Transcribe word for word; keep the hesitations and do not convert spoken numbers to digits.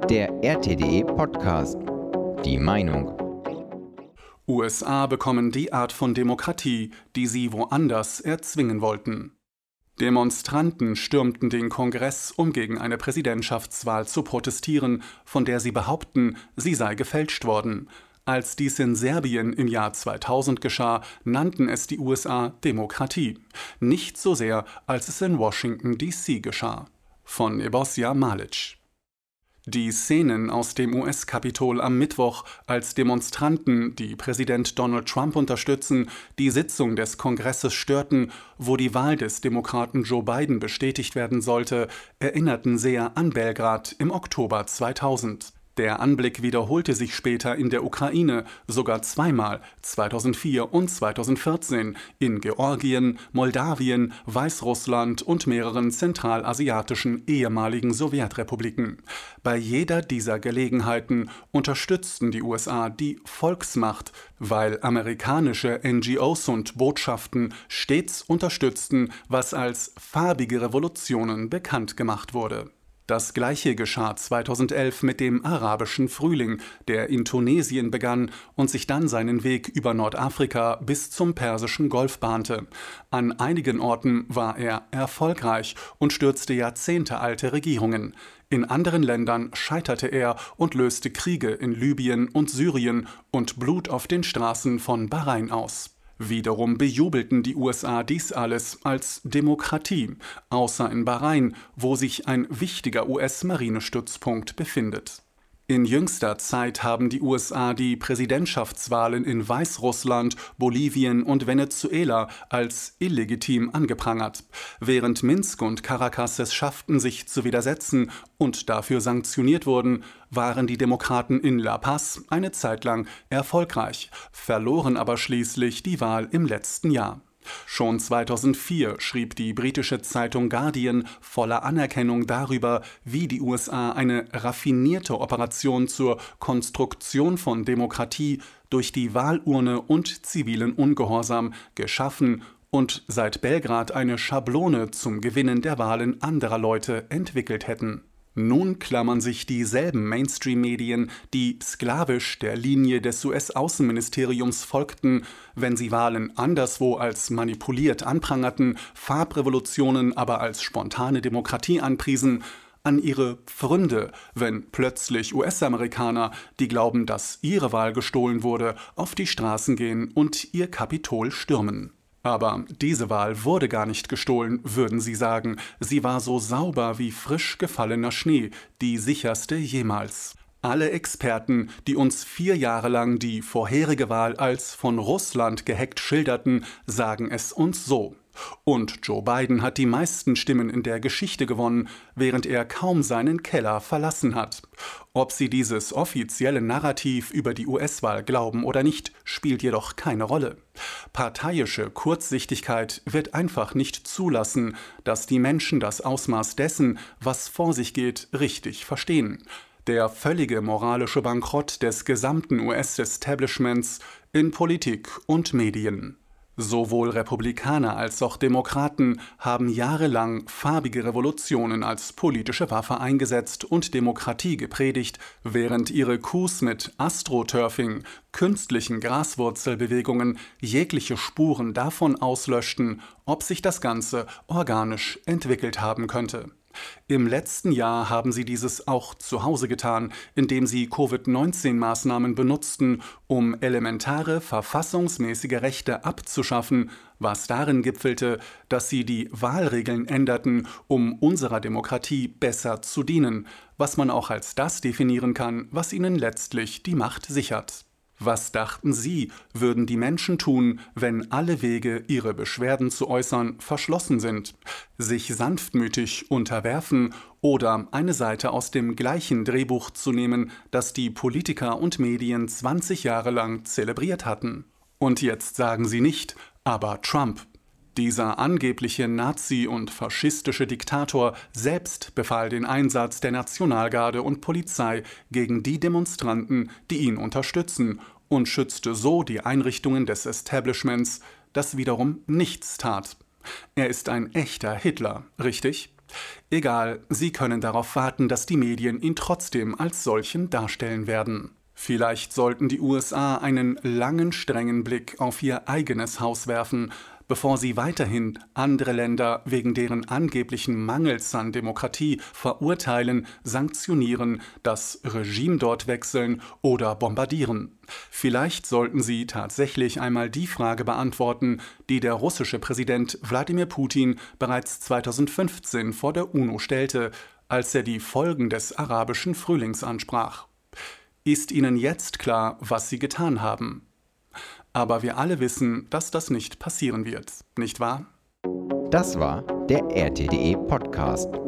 Der R T D Podcast. Die Meinung. U S A bekommen die Art von Demokratie, die sie woanders erzwingen wollten. Demonstranten stürmten den Kongress, um gegen eine Präsidentschaftswahl zu protestieren, von der sie behaupten, sie sei gefälscht worden. Als dies in Serbien im Jahr zweitausend geschah, nannten es die U S A Demokratie. Nicht so sehr, als es in Washington D C geschah. Von Nebojša Malić. Die Szenen aus dem U S-Kapitol am Mittwoch, als Demonstranten, die Präsident Donald Trump unterstützen, die Sitzung des Kongresses störten, wo die Wahl des Demokraten Joe Biden bestätigt werden sollte, erinnerten sehr an Belgrad im Oktober zweitausend. Der Anblick wiederholte sich später in der Ukraine, sogar zweimal, zweitausendvier und zweitausendvierzehn, in Georgien, Moldawien, Weißrussland und mehreren zentralasiatischen ehemaligen Sowjetrepubliken. Bei jeder dieser Gelegenheiten unterstützten die U S A die Volksmacht, weil amerikanische N G Os und Botschaften stets unterstützten, was als farbige Revolutionen bekannt gemacht wurde. Das Gleiche geschah zweitausendelf mit dem arabischen Frühling, der in Tunesien begann und sich dann seinen Weg über Nordafrika bis zum Persischen Golf bahnte. An einigen Orten war er erfolgreich und stürzte jahrzehntealte Regierungen. In anderen Ländern scheiterte er und löste Kriege in Libyen und Syrien und Blut auf den Straßen von Bahrain aus. Wiederum bejubelten die U S A dies alles als Demokratie, außer in Bahrain, wo sich ein wichtiger U S-Marinestützpunkt befindet. In jüngster Zeit haben die U S A die Präsidentschaftswahlen in Weißrussland, Bolivien und Venezuela als illegitim angeprangert. Während Minsk und Caracas es schafften, sich zu widersetzen und dafür sanktioniert wurden, waren die Demokraten in La Paz eine Zeit lang erfolgreich, verloren aber schließlich die Wahl im letzten Jahr. Schon zweitausendvier schrieb die britische Zeitung Guardian voller Anerkennung darüber, wie die U S A eine raffinierte Operation zur Konstruktion von Demokratie durch die Wahlurne und zivilen Ungehorsam geschaffen und seit Belgrad eine Schablone zum Gewinnen der Wahlen anderer Leute entwickelt hätten. Nun klammern sich dieselben Mainstream-Medien, die sklavisch der Linie des U S-Außenministeriums folgten, wenn sie Wahlen anderswo als manipuliert anprangerten, Farbrevolutionen aber als spontane Demokratie anpriesen, an ihre Pfründe, wenn plötzlich U S-Amerikaner, die glauben, dass ihre Wahl gestohlen wurde, auf die Straßen gehen und ihr Kapitol stürmen. Aber diese Wahl wurde gar nicht gestohlen, würden sie sagen. Sie war so sauber wie frisch gefallener Schnee, die sicherste jemals. Alle Experten, die uns vier Jahre lang die vorherige Wahl als von Russland gehackt schilderten, sagen es uns so. Und Joe Biden hat die meisten Stimmen in der Geschichte gewonnen, während er kaum seinen Keller verlassen hat. Ob sie dieses offizielle Narrativ über die U S-Wahl glauben oder nicht, spielt jedoch keine Rolle. Parteiische Kurzsichtigkeit wird einfach nicht zulassen, dass die Menschen das Ausmaß dessen, was vor sich geht, richtig verstehen. Der völlige moralische Bankrott des gesamten U S-Establishments in Politik und Medien. Sowohl Republikaner als auch Demokraten haben jahrelang farbige Revolutionen als politische Waffe eingesetzt und Demokratie gepredigt, während ihre Coups mit Astroturfing, künstlichen Graswurzelbewegungen jegliche Spuren davon auslöschten, ob sich das Ganze organisch entwickelt haben könnte. Im letzten Jahr haben sie dieses auch zu Hause getan, indem sie Covid neunzehn Maßnahmen benutzten, um elementare verfassungsmäßige Rechte abzuschaffen, was darin gipfelte, dass sie die Wahlregeln änderten, um unserer Demokratie besser zu dienen, was man auch als das definieren kann, was ihnen letztlich die Macht sichert. Was dachten Sie, würden die Menschen tun, wenn alle Wege, ihre Beschwerden zu äußern, verschlossen sind? Sich sanftmütig unterwerfen oder eine Seite aus dem gleichen Drehbuch zu nehmen, das die Politiker und Medien zwanzig Jahre lang zelebriert hatten? Und jetzt sagen Sie nicht, aber Trump. Dieser angebliche Nazi und faschistische Diktator selbst befahl den Einsatz der Nationalgarde und Polizei gegen die Demonstranten, die ihn unterstützen, und schützte so die Einrichtungen des Establishments, das wiederum nichts tat. Er ist ein echter Hitler, richtig? Egal, sie können darauf warten, dass die Medien ihn trotzdem als solchen darstellen werden. Vielleicht sollten die U S A einen langen, strengen Blick auf ihr eigenes Haus werfen, bevor sie weiterhin andere Länder wegen deren angeblichen Mangels an Demokratie verurteilen, sanktionieren, das Regime dort wechseln oder bombardieren. Vielleicht sollten sie tatsächlich einmal die Frage beantworten, die der russische Präsident Wladimir Putin bereits zweitausendfünfzehn vor der UNO stellte, als er die Folgen des arabischen Frühlings ansprach. Ist Ihnen jetzt klar, was Sie getan haben? Aber wir alle wissen, dass das nicht passieren wird, nicht wahr? Das war der R T D E Podcast.